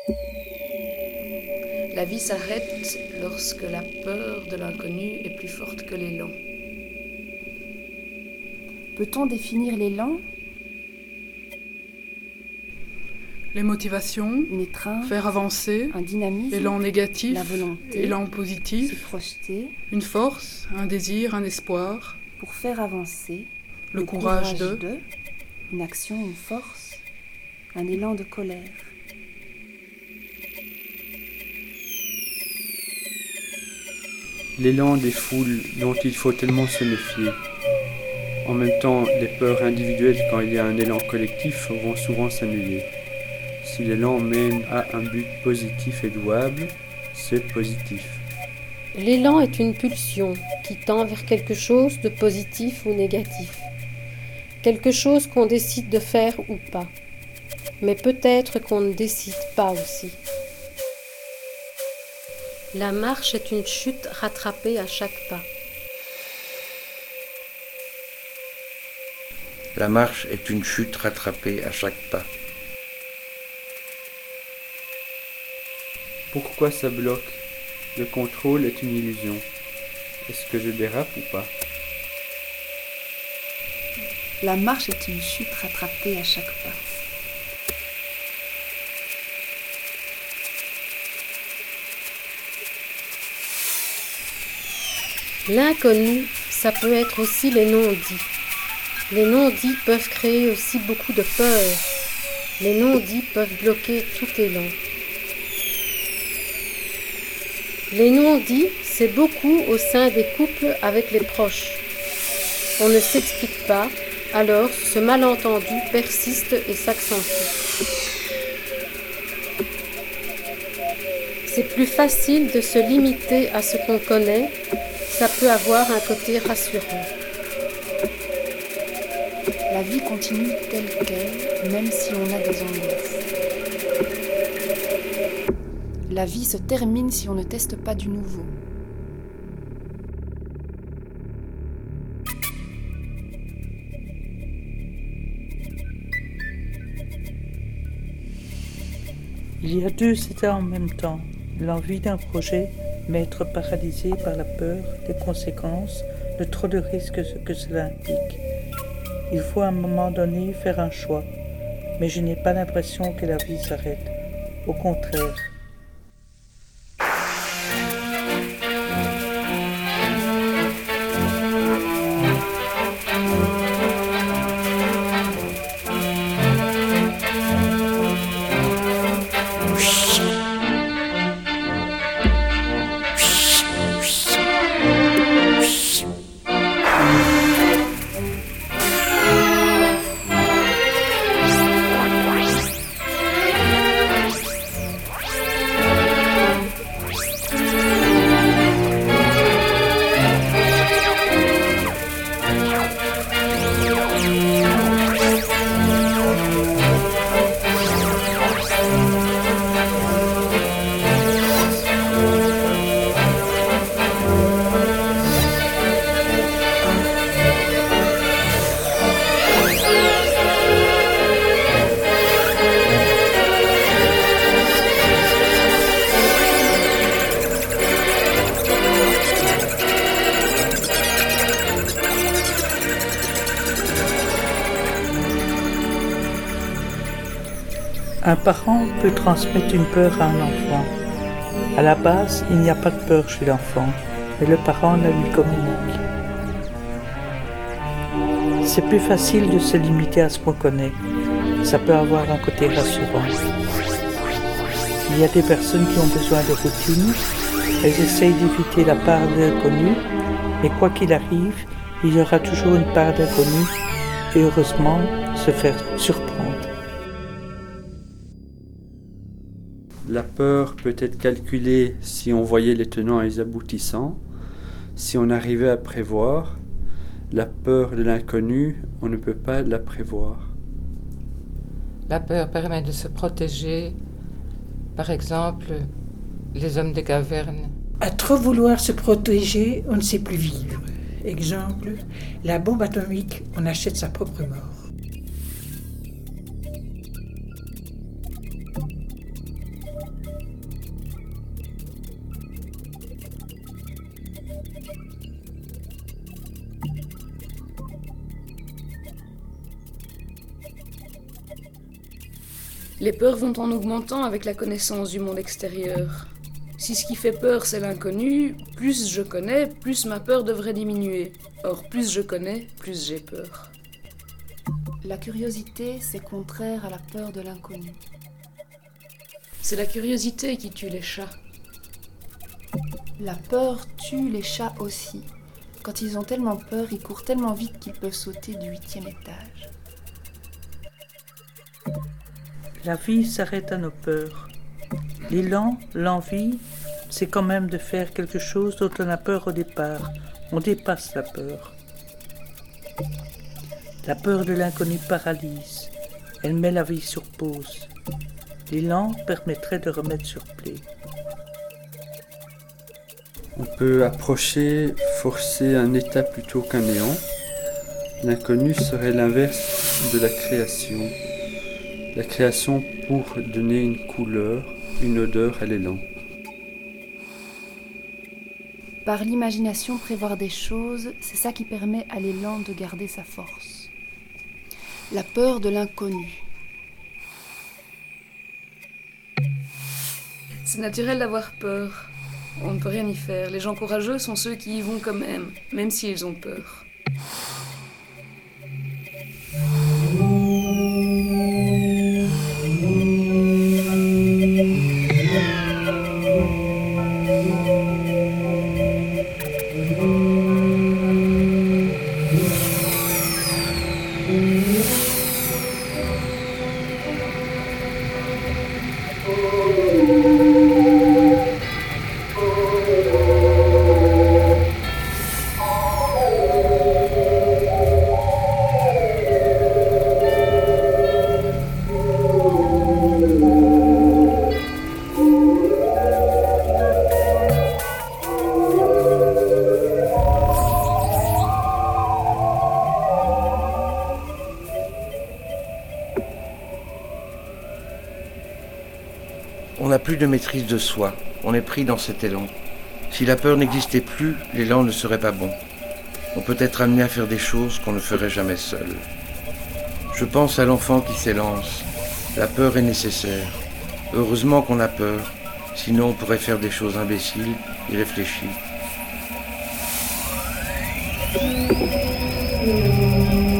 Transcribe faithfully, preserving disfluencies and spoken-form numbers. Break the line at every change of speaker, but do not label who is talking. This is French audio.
La vie s'arrête lorsque la peur de l'inconnu est plus forte que l'élan.
Peut-on définir l'élan ?
Les motivations,
Une étreinte,
faire avancer,
un dynamisme,
élan négatif,
la volonté,
élan
se
positif,
projeter,
une force, un désir, un espoir,
pour faire avancer,
le,
le
courage,
courage
de,
de, une action, une force, un élan de colère.
L'élan des foules dont il faut tellement se méfier. En même temps, les peurs individuelles quand il y a un élan collectif vont souvent s'annuler. Si l'élan mène à un but positif et louable, c'est positif.
L'élan est une pulsion qui tend vers quelque chose de positif ou négatif. Quelque chose qu'on décide de faire ou pas. Mais peut-être qu'on ne décide pas aussi. La marche est une chute rattrapée à chaque pas.
La marche est une chute rattrapée à chaque pas.
Pourquoi ça bloque ? Le contrôle est une illusion. Est-ce que je dérape ou pas ?
La marche est une chute rattrapée à chaque pas.
L'inconnu, ça peut être aussi les non-dits. Les non-dits peuvent créer aussi beaucoup de peur. Les non-dits peuvent bloquer tout élan. Les non-dits, c'est beaucoup au sein des couples avec les proches. On ne s'explique pas, alors ce malentendu persiste et s'accentue. C'est plus facile de se limiter à ce qu'on connaît, ça peut avoir un côté rassurant.
La vie continue telle qu'elle, même si on a des angoisses. La vie se termine si on ne teste pas du nouveau.
Il y a deux états en même temps, l'envie d'un projet, mais être paralysé par la peur des conséquences, de trop de risques que cela implique. Il faut à un moment donné faire un choix, mais je n'ai pas l'impression que la vie s'arrête. Au contraire. Un parent peut transmettre une peur à un enfant. À la base, il n'y a pas de peur chez l'enfant, mais le parent la lui communique. C'est plus facile de se limiter à ce qu'on connaît. Ça peut avoir un côté rassurant. Il y a des personnes qui ont besoin de routine. Elles essayent d'éviter la part de l'inconnu, mais quoi qu'il arrive, il y aura toujours une part d'inconnu et heureusement, se faire surprendre.
La peur peut être calculée si on voyait les tenants et les aboutissants, si on arrivait à prévoir. La peur de l'inconnu, on ne peut pas la prévoir.
La peur permet de se protéger. Par exemple, les hommes des cavernes.
À trop vouloir se protéger, on ne sait plus vivre. Exemple, la bombe atomique, on achète sa propre mort.
Les peurs vont en augmentant avec la connaissance du monde extérieur. Si ce qui fait peur, c'est l'inconnu, plus je connais, plus ma peur devrait diminuer. Or, plus je connais, plus j'ai peur.
La curiosité, c'est contraire à la peur de l'inconnu.
C'est la curiosité qui tue les chats.
La peur tue les chats aussi. Quand ils ont tellement peur, ils courent tellement vite qu'ils peuvent sauter du huitième étage.
La vie s'arrête à nos peurs. L'élan, l'envie, c'est quand même de faire quelque chose dont on a peur au départ. On dépasse la peur. La peur de l'inconnu paralyse. Elle met la vie sur pause. L'élan permettrait de remettre sur pied.
On peut approcher, forcer un état plutôt qu'un néant. L'inconnu serait l'inverse de la création. La création pour donner une couleur, une odeur à l'élan.
Par l'imagination, prévoir des choses, c'est ça qui permet à l'élan de garder sa force. La peur de l'inconnu.
C'est naturel d'avoir peur. On ne peut rien y faire. Les gens courageux sont ceux qui y vont quand même, même s'ils ont peur.
On n'a plus de maîtrise de soi, on est pris dans cet élan. Si la peur n'existait plus, l'élan ne serait pas bon. On peut être amené à faire des choses qu'on ne ferait jamais seul. Je pense à l'enfant qui s'élance. La peur est nécessaire. Heureusement qu'on a peur, sinon on pourrait faire des choses imbéciles, irréfléchies.